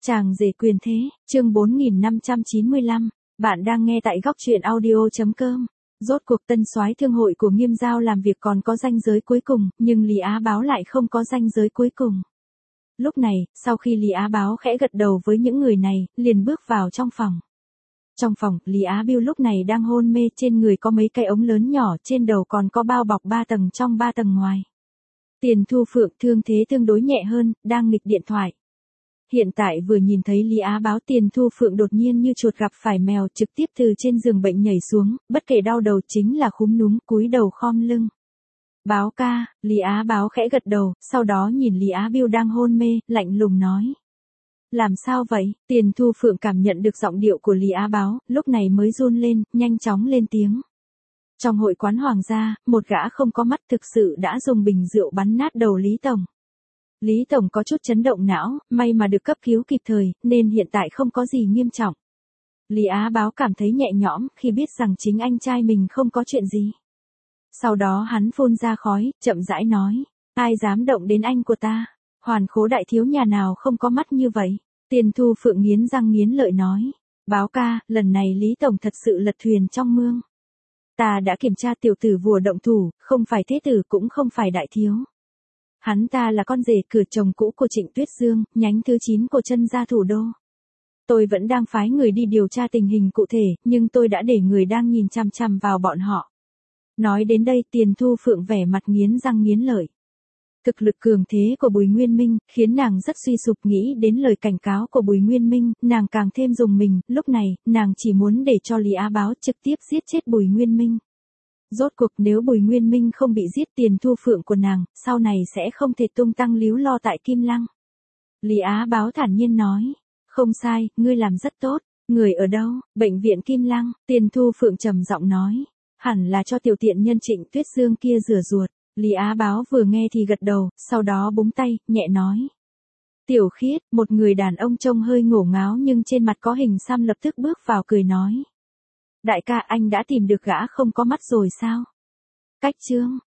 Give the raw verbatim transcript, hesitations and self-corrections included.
Chàng rể quyền thế, chương bốn nghìn năm trăm chín mươi lăm, bạn đang nghe tại góc truyện audio.com. Rốt cuộc tân soái thương hội của Nghiêm Giao làm việc còn có ranh giới cuối cùng, nhưng Lý Á Báo lại không có ranh giới cuối cùng. Lúc này, sau khi Lý Á Báo khẽ gật đầu với những người này, liền bước vào trong phòng. Trong phòng, Lý Á Biêu lúc này đang hôn mê, trên người có mấy cái ống lớn nhỏ, trên đầu còn có bao bọc ba tầng trong ba tầng ngoài. Tiền Thu Phượng thương thế tương đối nhẹ hơn, đang nghịch điện thoại. Hiện tại vừa nhìn thấy Lý Á Báo, Tiền Thu Phượng đột nhiên như chuột gặp phải mèo, trực tiếp từ trên giường bệnh nhảy xuống, bất kể đau đầu chính là khúm núm, cúi đầu khom lưng. Báo ca, Lý Á Báo khẽ gật đầu, sau đó nhìn Lý Á Biêu đang hôn mê, lạnh lùng nói. Làm sao vậy? Tiền Thu Phượng cảm nhận được giọng điệu của Lý Á Báo, lúc này mới run lên, nhanh chóng lên tiếng. Trong hội quán hoàng gia, một gã không có mắt thực sự đã dùng bình rượu bắn nát đầu Lý Tổng. Lý Tổng có chút chấn động não, may mà được cấp cứu kịp thời, nên hiện tại không có gì nghiêm trọng. Lý Á Báo cảm thấy nhẹ nhõm khi biết rằng chính anh trai mình không có chuyện gì. Sau đó hắn phun ra khói, chậm rãi nói, ai dám động đến anh của ta? Hoàn Khố đại thiếu nhà nào không có mắt như vậy? Tiền Thu Phượng nghiến răng nghiến lợi nói, Báo ca, lần này Lý Tổng thật sự lật thuyền trong mương. Ta đã kiểm tra tiểu tử vừa động thủ, không phải thế tử cũng không phải đại thiếu. Hắn ta là con rể cửa chồng cũ của Trịnh Tuyết Dương, nhánh thứ chín của Chân gia thủ đô. Tôi vẫn đang phái người đi điều tra tình hình cụ thể, nhưng tôi đã để người đang nhìn chằm chằm vào bọn họ. Nói đến đây, Tiền Thu Phượng vẻ mặt nghiến răng nghiến lợi. Thực lực cường thế của Bùi Nguyên Minh, khiến nàng rất suy sụp, nghĩ đến lời cảnh cáo của Bùi Nguyên Minh, nàng càng thêm rùng mình, lúc này, nàng chỉ muốn để cho Lý Á Báo trực tiếp giết chết Bùi Nguyên Minh. Rốt cuộc nếu Bùi Nguyên Minh không bị giết, Tiền Thu Phượng của nàng, sau này sẽ không thể tung tăng líu lo tại Kim Lăng. Lý Á Báo thản nhiên nói, không sai, ngươi làm rất tốt, người ở đâu? Bệnh viện Kim Lăng. Tiền Thu Phượng trầm giọng nói, hẳn là cho tiểu tiện nhân Trịnh Tuyết Dương kia rửa ruột. Lý Á Báo vừa nghe thì gật đầu, sau đó búng tay, nhẹ nói. Tiểu Khiết, một người đàn ông trông hơi ngổ ngáo nhưng trên mặt có hình xăm lập tức bước vào cười nói. Đại ca, anh đã tìm được gã không có mắt rồi sao? Cách chương,